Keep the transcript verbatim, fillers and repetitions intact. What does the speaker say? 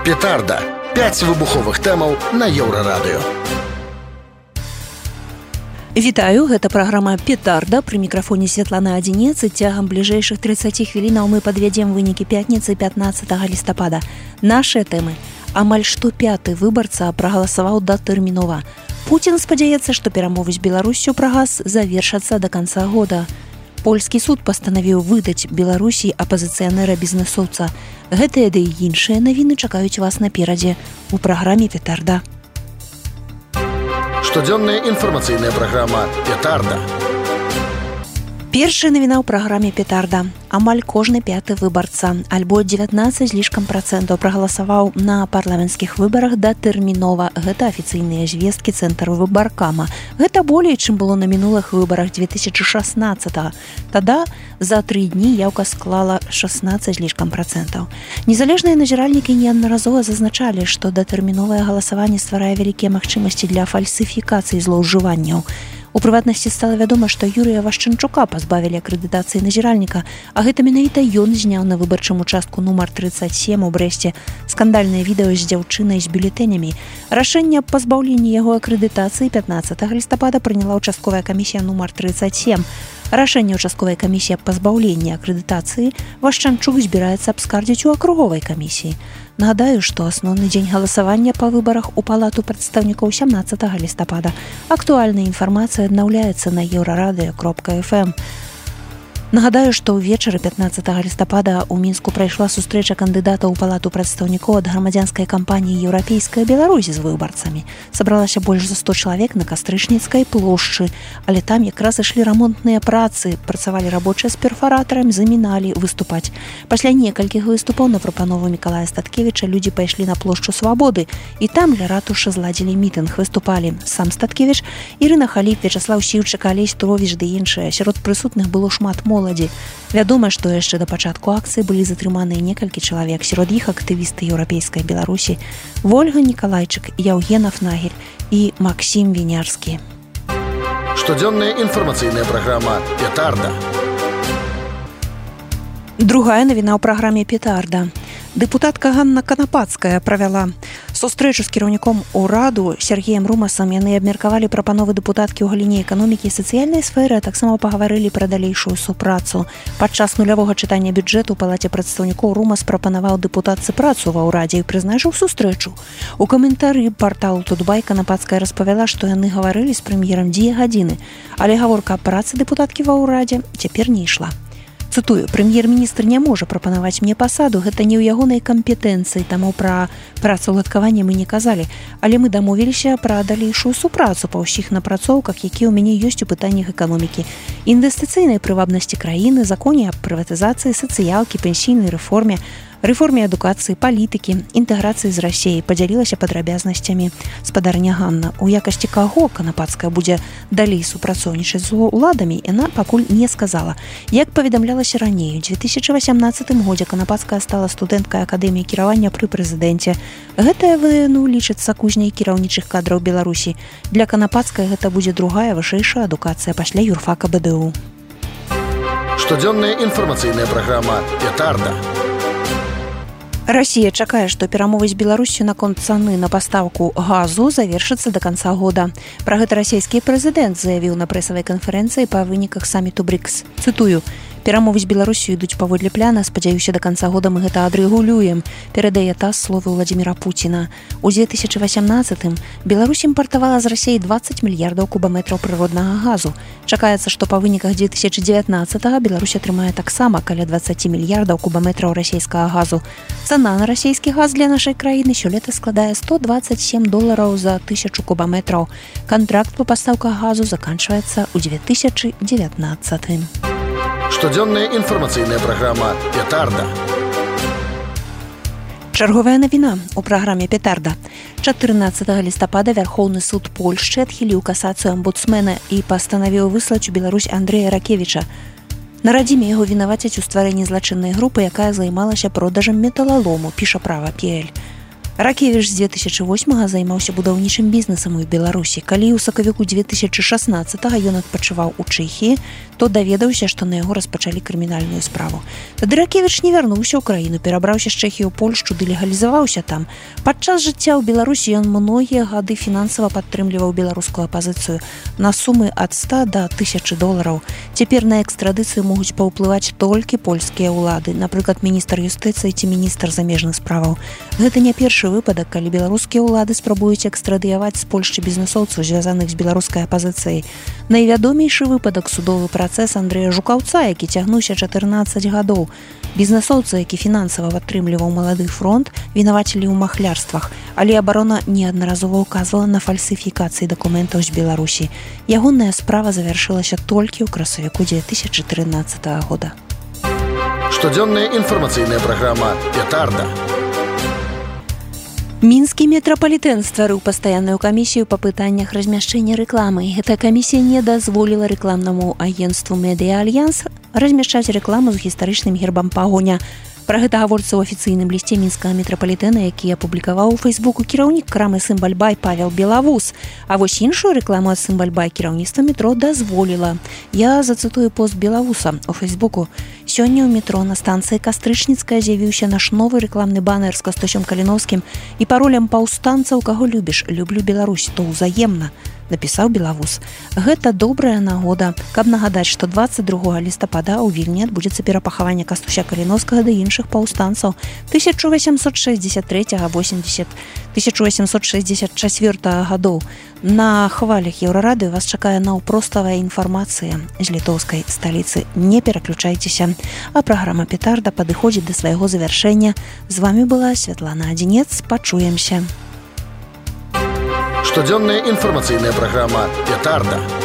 Петарда. Пяць выбуховых тэмаў на Еўрарадыё. Вітаю, гэта праграма «Петарда». Пры мікрафоне Святлана Адзінец. Цягам бліжэйшых трыццаці хвілінаў мы падвядзем вынікі пятніцы пятнаццатага лістапада. Нашыя тэмы. Амаль што пяты выбарца прагаласаваў датэрмінова. Пуцін спадзяецца, што перамовы з Беларуссю пра газ завершацца да канца года. Польскі суд пастанавіў выдаць Беларусі апазіцыянэра-бізнэсоўца. Гэтыя ды і іншыя навіны чакаюць вас наперадзе у праграме «Петарда». Штодзённая інфармацыйная праграма «Петарда». Першая навіна ў праграме «Петарда». Амаль кожны пяты выбарца, альбо дзевятнаццаць з лішкам працэнтаў прагаласаваў на парламенцкіх выбарах датэрмінова. Гэта афіцыйныя звесткі цэнтру выбаркама. Гэта болей, чым было на мінулых выбарах две тысячы шаснаццатага. Тада за тры дні яўка склала шаснаццаць з лішкам працэнтаў. Незалежныя назіральнікі неаднаразова зазначалі, што датэрміновае галасаванне стварае вялікія магчымасці для фальсіфікацыі злоўжыванняў. У прыватнасці стала вядома, што Юрыя Вашчанчука пазбавілі акрэдытацыі назіральніка, а гэта менавіта ён зняў на выбарчым участку нумар трыццаць сем у Брэсце скандальнае відэо з дзяўчынай з бюлетэнямі. Рашэнне аб пазбаўленні яго акрэдытацыі пятнаццатага лістапада прыняла ўчастковая камісія нумар трыццаць сем. Рашэнне ўчастковай камісіі аб пазбаўленні акрэдытацыі Вашчанчук збіраецца абскардзіць у акруговай камісіі. Нагадаю, што асноўны дзень галасавання па выбарах у палату прадстаўнікоў сямнаццатага лістапада. Актуальная інфармацыя аднаўляецца на еўрарадыё кропка эф эм. Нагадаю, што ўвечары пятнаццатага лістапада ў Мінску прайшла сустрэча кандыдата ў палату прадстаўнікоў ад грамадзянскай кампаніі «Еўрапейская Беларусь» з выбарцамі. Сабралася больш за сто чалавек на Кастрычніцкай плошчы, але там якраз ішлі рамонтныя працы, працавалі рабочыя з перфаратарам, заміналі выступаць. Пасля некалькіх выступаў на прапанову Мікалая Статкевіча людзі пайшлі на плошчу Свабоды, і там ля ратушы зладзілі мітынг. Выступалі сам Статкевіч, Ірына Халіп, Вячаслаў Сіўчык, Алесь Туровіч ды іншыя. Сярод прысутных было шмат моладзі. Вядома, што яшчэ да пачатку акцыі былі затрыманыя некалькі чалавек. Сярод іх актывісты Еўрапейскай Беларусі Вольга Нікалайчык, Яўген Афнагель і Максім Вінярскі. Штодзённая інфармацыйная праграма «Петарда». Другая навіна ў праграме «Петарда». Дэпутатка Ганна Канапацкая правяла сустрэчу з кіраўніком ураду Сергеем Румасам. Яны абмеркавалі прапановы дэпутаткі ў галіне эканомікі і сацыяльнай сферы, а таксама пагаварылі пра далейшую супрацу. Падчас нулявога чытання бюджэту ў палаце прадстаўнікоў Румас прапанаваў дэпутатцы працу ва ўрадзе і прызначыў сустрэчу. У каментары парталу Тутбай Канапацкая распавяла, што яны гаварылі з прэм'ерам дзве гадзіны, але гаворка аб працы дэпутаткі ва ўрадзе цяпер не ішла. Цытую, прэм'ер-міністр не можа прапанаваць мне пасаду, гэта не ў ягонай кампетэнцыі, таму пра працаўладкаванне мы не казалі, але мы дамовіліся пра далейшую супрацу па ўсіх напрацоўках, якія ў мяне ёсць у пытаннях эканомікі, інвестыцыйнай прывабнасці краіны, законе аб прыватызацыі, сацыялкі, пенсійнай рэформе, рэформе адукацыі, палітыкі, інтэграцыі з Расіяй, падзялілася падрабязнасцямі спадарня Ганна. У якасці каго Канапацкая будзе далей супрацоўнічаць з уладамі, яна пакуль не сказала. Як паведамлялася раней, у две тысячы васямнаццатым годзе Канапацкая стала студэнткай акадэміі кіравання пры прэзідэнце. Гэтая ВНУ лічыцца кузняй кіраўнічых кадраў Беларусі. Для Канапацкай гэта будзе другая вышэйшая адукацыя пасля юрфака бэ дэ у. Штодзённая інфармацыйная праграма «Петарда». Расія чакае, што перамовы з Беларуссю наконт цаны на пастаўку газу завершацца да канца года. Пра гэта расійскі прэзідэнт заявіў на прэсавай канферэнцыі па выніках саміту брикс. Цытую, перамовы з Беларуссю ідуць паводле пляна, спадзяюся, да канца года мы гэта адрэгулюем, перадае ТАСС словы Владзіміра Пуціна. У две тысячы васямнаццатым Беларусь імпартавала з Расіі дваццаць мільярдаў кубаметраў прыроднага газу. Чакаецца, што па выніках две тысячы дзевятнаццатага Беларусь атрымае таксама каля дваццаць мільярдаў кубаметраў расійскага газу. Цана на расійскі газ для нашай краіны сёлета складае сто дваццаць сем долараў за тысячу кубаметраў. Кантракт па пастаўках газу заканчваецца ў две тысячы дзевятнаццатым. Штодзённая інфармацыйная праграма «Петарда». Чарговая навіна ў праграме «Петарда». чатырнаццатага лістапада Вярхоўны суд Польшчы адхіліў касацыю амбудсмена і пастанавіў выслаць у Беларусь Андрэя Ракевіча. На радзіме яго вінавацяць у стварэнні злачыннай групы, якая займалася продажам металалому, піша права.пл. Ракевіч з две тысячы восьмага займаўся будаўнічым бізнесам у Беларусі. Калі ў сакавіку две тысячы шаснаццатага ён адпачываў у Чэхіі, то даведаўся, што на яго распачалі крымінальную справу. Тады Ракевіч не вярнуўся ў краіну, перабраўся з Чэхіі ў Польшчу ды легалізаваўся там. Падчас жыцця ў Беларусі ён многія гады фінансава падтрымліваў беларускую апазіцыю на сумы ад ста да тысячы долараў. Цяпер на экстрадыцыю могуць паўплываць толькі польскія ўлады, напрыклад, міністр юстыцыі ці міністр замежных справаў. Гэта не першы выпадак, калі беларускія ўлады спрабуюць экстрадыяваць з Польшчы бізнесоўцаў, звязаных з беларускай апазіцыяй. Найвядомейшы выпадак судовы працэс Андрэя Жукаўца, які цягнуўся чатырнаццаць гадоў. Бізнесоўца, які фінансава падтрымліваў малады фронт, вінавацілі ў махлярствах, але абарона неаднаразова ўказвала на фальсіфікацыі дакументаў з Беларусі. Ягоная справа завяршылася толькі ў красавіку две тысячы трынаццатага года. Штодзённая інфармацыйная праграма «Петарда». Мінскі метрапалітэн стварыў пастаянную камісію па пытаннях размяшчэння рэкламы. Гэта камісія не дазволіла рэкламнаму агенцтву «Медыа Альянс» размяшчаць рэкламу з гістарычным гербам пагоня. Пра гэта гаворыцца ў афіцыйным лісце мінскага метрапалітэна, які апублікаваў у фейсбуку кіраўнік крамы «Сымбальбай» Павел Белавус. А вось іншую рэкламу ад «Сымбальбай» кіраўніцтва метро дазволіла. Я зацытую пост Белавуса у фейсбуку. Сёння ў метро на станцыі Кастрычніцкая з'явіўся наш новы рэкламны банер з Кастусем Каліновскім і паролем паўстанцаў «Каго любіш? Люблю Беларусь, то ўзаемна», напісаў Белавус. Гэта добрая нагода, каб нагадаць, што дваццаць другога лістапада ў Вільні адбудзецца перапахаванне Кастуся Каліновскага ды іншых паўстанцаў тысяча васемсот шэсцьдзесят трэцяга - тысяча васемсот шэсцьдзесят чацвёртага гадоў. На хвалях Еўрарадыё вас чакае наўпроставая інфармацыя з літоўскай сталіцы. Не пераключайцеся. А праграма «Петарда» падыходзіць да свайго завяршэння. З вамі была Святлана Адзінец. Пачуемся. Штодзённая інфармацыйная праграма «Петарда».